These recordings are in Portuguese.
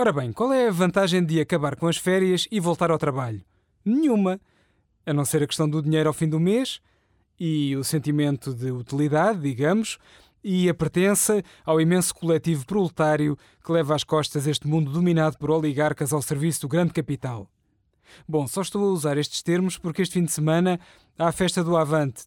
Ora bem, qual é a vantagem de acabar com as férias e voltar ao trabalho? Nenhuma, a não ser a questão do dinheiro ao fim do mês e o sentimento de utilidade, digamos, e a pertença ao imenso coletivo proletário que leva às costas este mundo dominado por oligarcas ao serviço do grande capital. Bom, só estou a usar estes termos porque este fim de semana há a festa do Avante,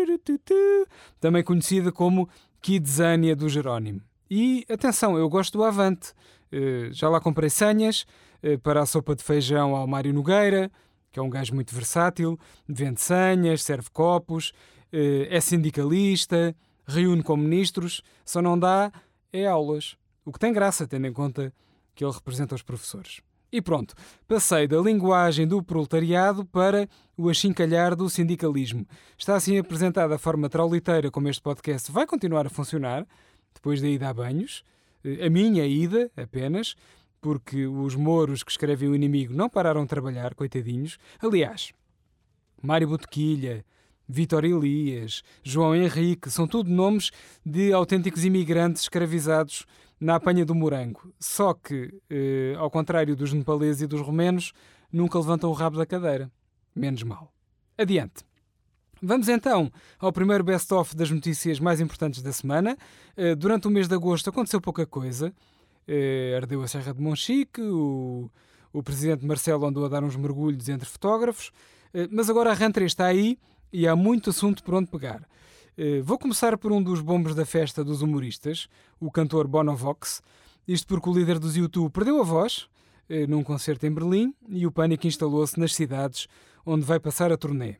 também conhecida como Kidzania do Jerónimo. E, atenção, eu gosto do Avante. Já lá comprei senhas para a sopa de feijão ao Mário Nogueira, que é um gajo muito versátil, vende senhas, serve copos, é sindicalista, reúne com ministros, só não dá aulas. O que tem graça, tendo em conta que ele representa os professores. E pronto, passei da linguagem do proletariado para o achincalhar do sindicalismo. Está assim apresentada a forma trauliteira como este podcast vai continuar a funcionar, depois da ida a banhos, a minha ida apenas, porque os mouros que escrevem o inimigo não pararam de trabalhar, coitadinhos. Aliás, Mário Botequilha, Vítor Elias, João Henrique, são tudo nomes de autênticos imigrantes escravizados na apanha do morango. Só que, ao contrário dos nepaleses e dos romenos, nunca levantam o rabo da cadeira. Menos mal. Adiante. Vamos então ao primeiro best-of das notícias mais importantes da semana. Durante o mês de agosto aconteceu pouca coisa. Ardeu a Serra de Monchique, o presidente Marcelo andou a dar uns mergulhos entre fotógrafos, mas agora a rentrée está aí e há muito assunto por onde pegar. Vou começar por um dos bombos da festa dos humoristas, o cantor Bono Vox, isto porque o líder dos U2 perdeu a voz num concerto em Berlim e o pânico instalou-se nas cidades onde vai passar a turnê.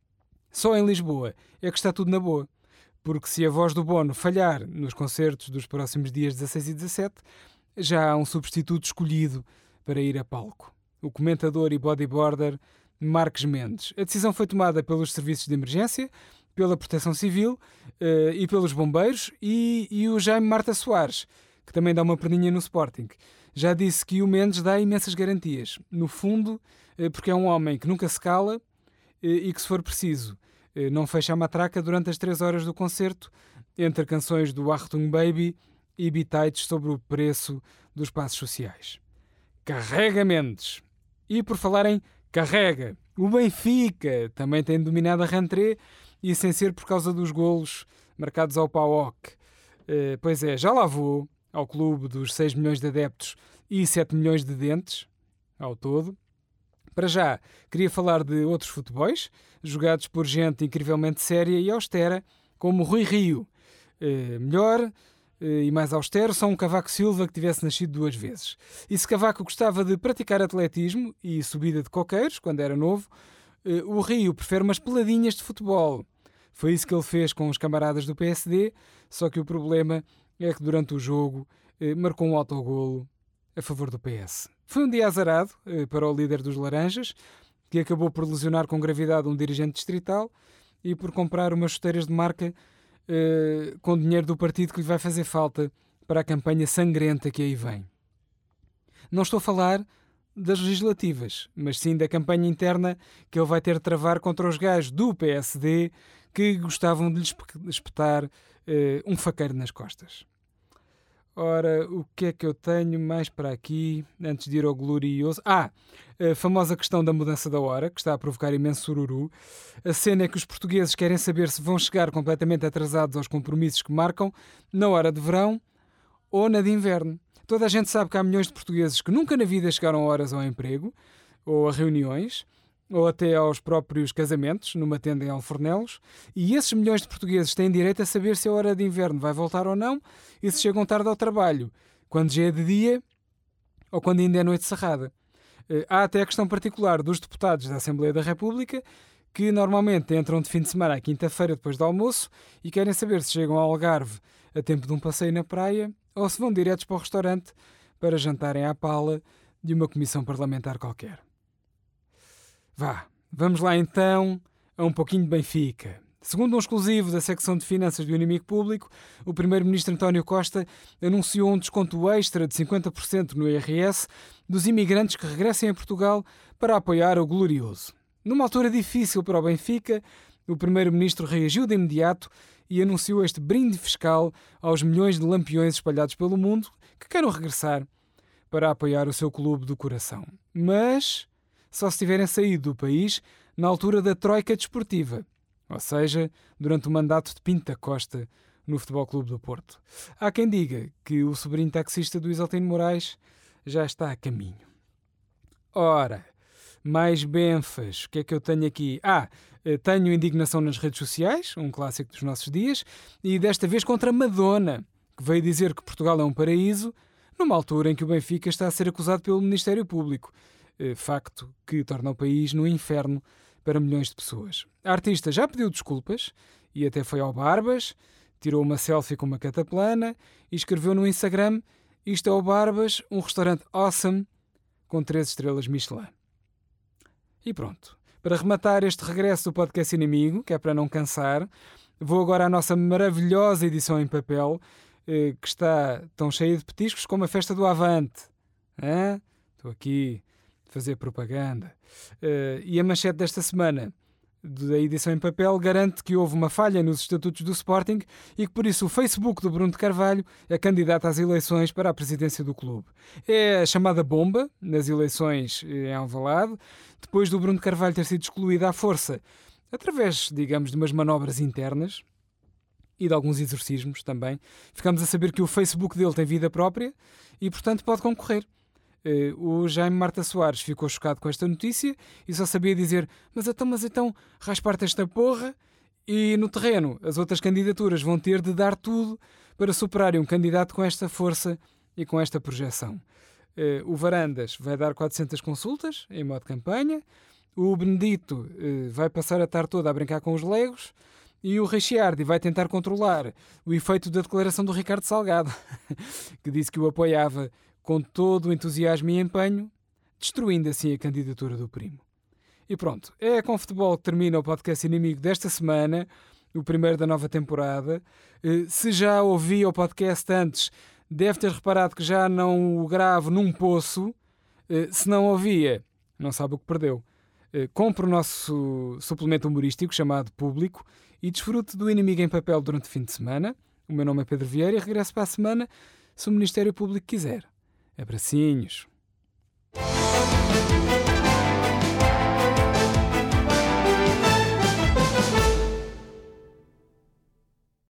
Só em Lisboa é que está tudo na boa, porque se a voz do Bono falhar nos concertos dos próximos dias 16 e 17, já há um substituto escolhido para ir a palco. O comentador e bodyboarder Marques Mendes. A decisão foi tomada pelos serviços de emergência, pela Proteção Civil e pelos bombeiros e o Jaime Marta Soares, que também dá uma perninha no Sporting. Já disse que o Mendes dá imensas garantias. No fundo, porque é um homem que nunca se cala e que, se for preciso, não fecha a matraca durante as 3 horas do concerto, entre canções do Achtung Baby e bitites sobre o preço dos passos sociais. Carrega Mendes! E por falar em carrega, o Benfica também tem dominado a rentrée e sem ser por causa dos golos marcados ao PAOK. Pois é, já lá vou ao clube dos 6 milhões de adeptos e 7 milhões de dentes, ao todo. Para já, queria falar de outros futebols, jogados por gente incrivelmente séria e austera, como Rui Rio. Melhor e mais austero só um Cavaco Silva que tivesse nascido 2 vezes. E se Cavaco gostava de praticar atletismo e subida de coqueiros, quando era novo, o Rio prefere umas peladinhas de futebol. Foi isso que ele fez com os camaradas do PSD, só que o problema é que durante o jogo marcou um autogolo a favor do PS. Foi um dia azarado para o líder dos Laranjas, que acabou por lesionar com gravidade um dirigente distrital e por comprar umas chuteiras de marca com dinheiro do partido que lhe vai fazer falta para a campanha sangrenta que aí vem. Não estou a falar das legislativas, mas sim da campanha interna que ele vai ter de travar contra os gajos do PSD que gostavam de lhe espetar um faqueiro nas costas. Ora, o que é que eu tenho mais para aqui, antes de ir ao glorioso? A famosa questão da mudança da hora, que está a provocar imenso sururu. A cena é que os portugueses querem saber se vão chegar completamente atrasados aos compromissos que marcam na hora de verão ou na de inverno. Toda a gente sabe que há milhões de portugueses que nunca na vida chegaram a horas ao emprego, ou a reuniões, ou até aos próprios casamentos, numa tenda em Alfornelos, e esses milhões de portugueses têm direito a saber se a hora de inverno vai voltar ou não e se chegam tarde ao trabalho, quando já é de dia ou quando ainda é noite cerrada. Há até a questão particular dos deputados da Assembleia da República, que normalmente entram de fim de semana à quinta-feira depois do almoço e querem saber se chegam ao Algarve a tempo de um passeio na praia ou se vão diretos para o restaurante para jantarem à pala de uma comissão parlamentar qualquer. Vamos lá então a um pouquinho de Benfica. Segundo um exclusivo da secção de finanças do Inimigo Público, o primeiro-ministro António Costa anunciou um desconto extra de 50% no IRS dos imigrantes que regressem a Portugal para apoiar o glorioso. Numa altura difícil para o Benfica, o primeiro-ministro reagiu de imediato e anunciou este brinde fiscal aos milhões de lampiões espalhados pelo mundo que queiram regressar, para apoiar o seu clube do coração. Mas só se tiverem saído do país na altura da troika desportiva, ou seja, durante o mandato de Pinto da Costa no Futebol Clube do Porto. Há quem diga que o sobrinho taxista do Isaltino Moraes já está a caminho. Ora, mais benfas, o que é que eu tenho aqui? Tenho indignação nas redes sociais, um clássico dos nossos dias, e desta vez contra Madonna, que veio dizer que Portugal é um paraíso, numa altura em que o Benfica está a ser acusado pelo Ministério Público, facto que torna o país no inferno para milhões de pessoas. A artista já pediu desculpas e até foi ao Barbas, tirou uma selfie com uma cataplana e escreveu no Instagram: "Isto é o Barbas, um restaurante awesome com 3 estrelas Michelin." E pronto. Para rematar este regresso do podcast Inimigo, que é para não cansar, vou agora à nossa maravilhosa edição em papel, que está tão cheia de petiscos como a festa do Avante. Estou aqui a fazer propaganda. E a manchete desta semana da edição em papel garante que houve uma falha nos estatutos do Sporting e que por isso o Facebook do Bruno de Carvalho é candidato às eleições para a presidência do clube. É a chamada bomba nas eleições em Alvalade, depois do Bruno de Carvalho ter sido excluído à força, através, digamos, de umas manobras internas e de alguns exorcismos também. Ficamos a saber que o Facebook dele tem vida própria e, portanto, pode concorrer. O Jaime Marta Soares ficou chocado com esta notícia e só sabia dizer: mas então, raspar-te esta porra. E no terreno, as outras candidaturas vão ter de dar tudo para superarem um candidato com esta força e com esta projeção. O Varandas vai dar 400 consultas em modo campanha, o Benedito vai passar a tarde toda a brincar com os legos e o Rechiardi vai tentar controlar o efeito da declaração do Ricardo Salgado, que disse que o apoiava com todo o entusiasmo e empenho, destruindo assim a candidatura do primo. E pronto, é com futebol que termina o podcast Inimigo desta semana, o primeiro da nova temporada. Se já ouvia o podcast antes, deve ter reparado que já não o gravo num poço. Se não ouvia, não sabe o que perdeu. Compre o nosso suplemento humorístico chamado Público e desfrute do Inimigo em papel durante o fim de semana. O meu nome é Pedro Vieira e regresso para a semana se o Ministério Público quiser. Abracinhos.